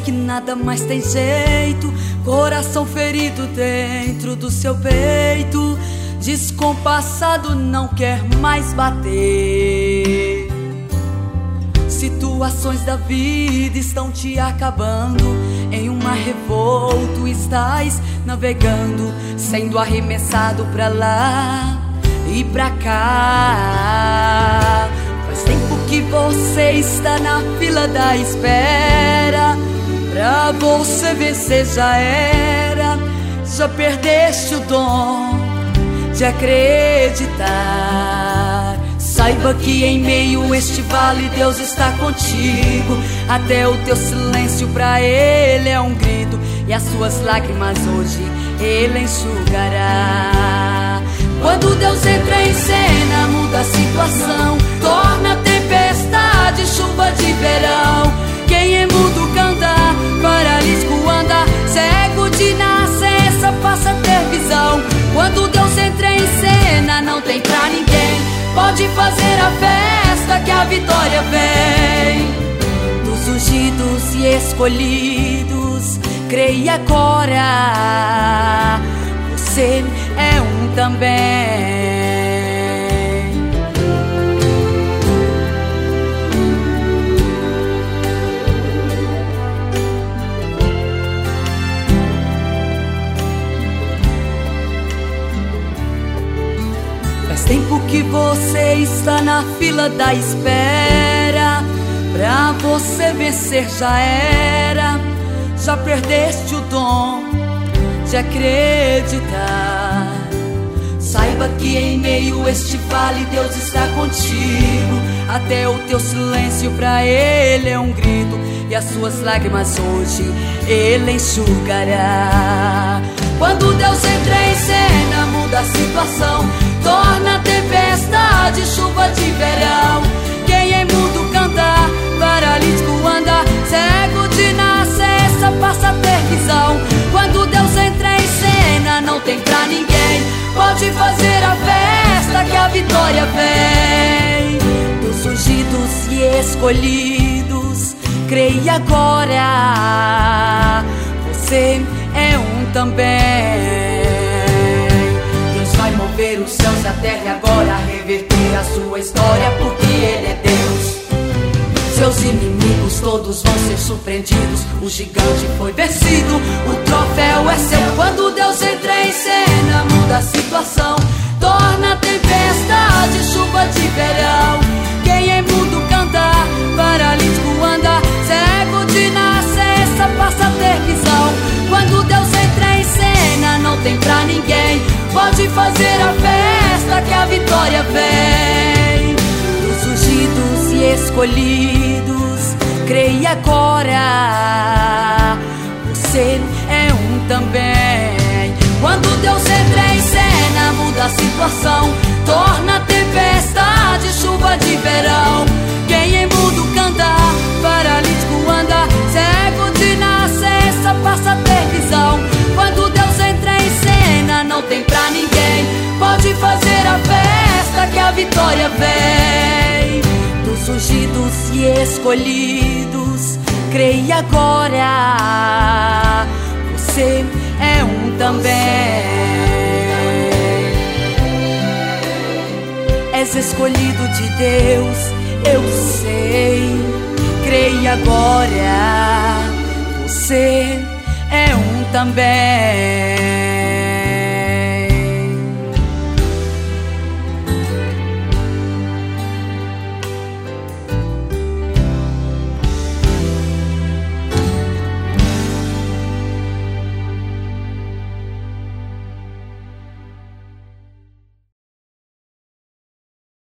que nada mais tem jeito, coração ferido dentro do seu peito, descompassado não quer mais bater. Situações da vida estão te acabando, em um mar revolto estás navegando, sendo arremessado pra lá e pra cá. Faz tempo que você está na fila da espera, pra você vencer já era, já perdeste o dom de acreditar. Saiba que em meio a este vale Deus está contigo, até o teu silêncio pra Ele é um grito, e as suas lágrimas hoje Ele enxugará. Quando Deus entra em cena, muda a situação, torna a tempestade chuva de verão. Quem é mudo canta, paralítico anda, cego de nascença passa a ter visão. Quando Deus entra em cena, não tem pra ninguém, pode fazer a festa que a vitória vem. Dos ungidos e escolhidos, creia agora, você é um também. Faz tempo que você está na fila da espera, pra você vencer já era, já perdeste o dom de acreditar. Saiba que em meio a este vale Deus está contigo, até o teu silêncio pra Ele é um grito, e as suas lágrimas hoje Ele enxugará. Quando Deus entra em cena, muda a situação, torna a tempestade chuva de verão. Quem é mudo canta, paralítico anda, cego de nascença passa a ter visão. Quando Deus entra em cena, não tem pra ninguém, pode fazer a festa que a vitória vem. Dos ungidos e escolhidos, creia agora, você é um também. Deus vai mover os céus e a terra e agora reverter a sua história, porque Ele é Deus. Seus inimigos todos vão ser surpreendidos, o gigante foi vencido, o troféu é seu. Quando Deus entra em cena, muda a situação, torna a tempestade chuva de verão. Quem é mudo canta, paralítico anda, cego de nascença passa a ter visão. Quando Deus entra em cena, não tem pra ninguém, pode fazer a festa que a vitória vem. Dos ungidos e escolhidos, creia agora, você é um também. Quando Deus entra em cena, muda a situação, torna a tempestade chuva de verão. Quem é mudo canta, paralítico anda, cego de nascença passa a ter visão. Quando Deus entra em cena, não tem pra ninguém, pode fazer a festa que a vitória vem. Dos ungidos e escolhidos, creia agora, você é um também. És escolhido de Deus, eu sei, creia agora, você é um também.